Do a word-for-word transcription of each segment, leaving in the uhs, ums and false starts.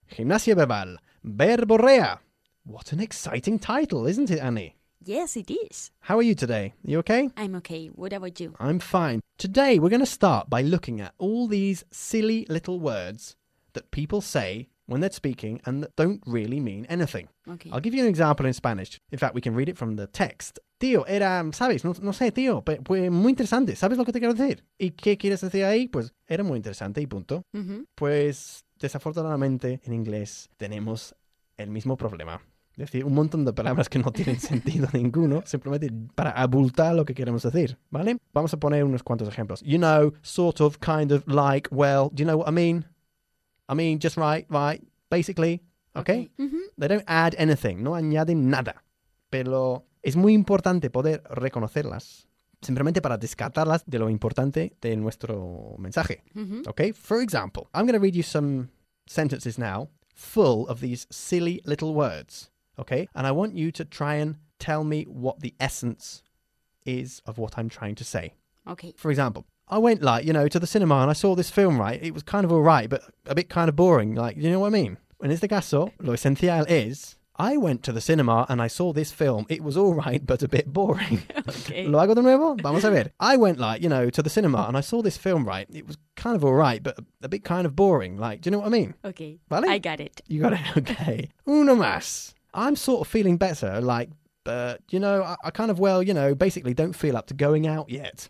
Gimnasia verbal. Verborrea. What an exciting title, isn't it, Annie? Yes, it is. How are you today? You okay? I'm okay. What about you? I'm fine. Today we're going to start by looking at all these silly little words that people say when they're speaking and that don't really mean anything. Okay. I'll give you an example in Spanish. In fact, we can read it from the text. Tío, era, ¿sabes? No, no sé, tío, pero pues muy interesante. ¿Sabes lo que te quiero decir? ¿Y qué quieres decir ahí? Pues era muy interesante y punto. Mm-hmm. Pues desafortunadamente en inglés tenemos el mismo problema. Es decir, un montón de palabras que no tienen sentido ninguno, simplemente para abultar lo que queremos decir, ¿vale? Vamos a poner unos cuantos ejemplos. You know, sort of, kind of, like, well, do you know what I mean? I mean, just right, right, basically, ¿ok? Mm-hmm. They don't add anything, no añaden nada. Pero es muy importante poder reconocerlas, simplemente para descartarlas de lo importante de nuestro mensaje, Mm-hmm. ¿ok? For example, I'm going to read you some sentences now full of these silly little words. Okay, and I want you to try and tell me what the essence is of what I'm trying to say. Okay. For example, I went, like, you know, to the cinema and I saw this film, right? It was kind of all right, but a bit kind of boring. Like, you know what I mean? En este caso, lo esencial es, I went to the cinema and I saw this film. It was all right, but a bit boring. Okay. ¿Lo hago de nuevo? Vamos a ver. I went, like, you know, to the cinema and I saw this film, right? It was kind of all right, but a bit kind of boring. Like, do you know what I mean? Okay. ¿Vale? I got it. You got it? Okay. Uno más. I'm sort of feeling better, like, but, you know, I, I kind of, well, you know, basically don't feel up to going out yet.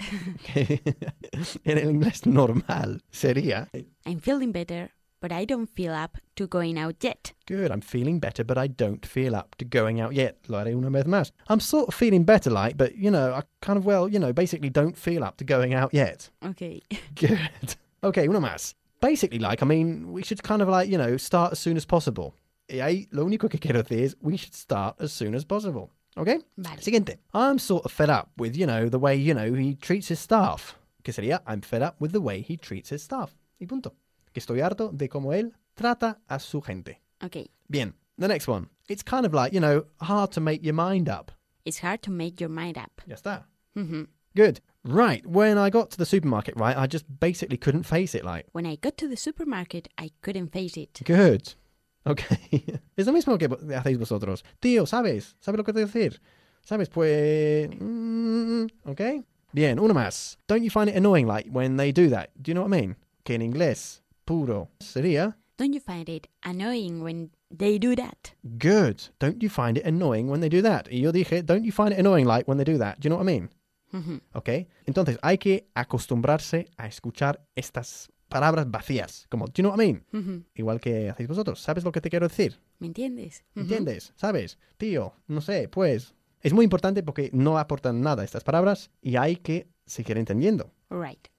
En el inglés normal sería, I'm feeling better, but I don't feel up to going out yet. good, I'm feeling better, but I don't feel up to going out yet. Lo haré una vez más. I'm sort of feeling better, like, but, you know, I kind of, well, you know, basically don't feel up to going out yet. Okay. Good. Okay, uno más. Basically, like, I mean, we should kind of, like, you know, start as soon as possible. Y ahí lo único que quiero decir es we should start as soon as possible. Okay? Vale. Siguiente. I'm sort of fed up with, you know, the way, you know, he treats his staff. Que sería, I'm fed up with the way he treats his staff. Y punto. Que estoy harto de cómo él trata a su gente. Okay. Bien. The next one. It's kind of like, you know, hard to make your mind up. It's hard to make your mind up. Ya está. Mm-hmm. Good. Right. When I got to the supermarket, right, I just basically couldn't face it, like. When I got to the supermarket, I couldn't face it. Good. Okay. Es lo mismo que hacéis vosotros. Tío, ¿sabes? ¿Sabes lo que te decir? ¿Sabes? Pues... Mm, okay. Bien, uno más. Don't you find it annoying, like, when they do that? Do you know what I mean? Que en inglés puro sería... Don't you find it annoying when they do that? Good. Don't you find it annoying when they do that? Y yo dije, don't you find it annoying, like, when they do that? Do you know what I mean? Mm-hmm. Okay. Entonces, hay que acostumbrarse a escuchar estas palabras vacías. Como, do you know what I mean? Mm-hmm. Igual que hacéis vosotros. ¿Sabes lo que te quiero decir? ¿Me entiendes? Mm-hmm. ¿Entiendes? ¿Sabes? Tío, no sé, pues... Es muy importante porque no aportan nada estas palabras y hay que seguir entendiendo. Right.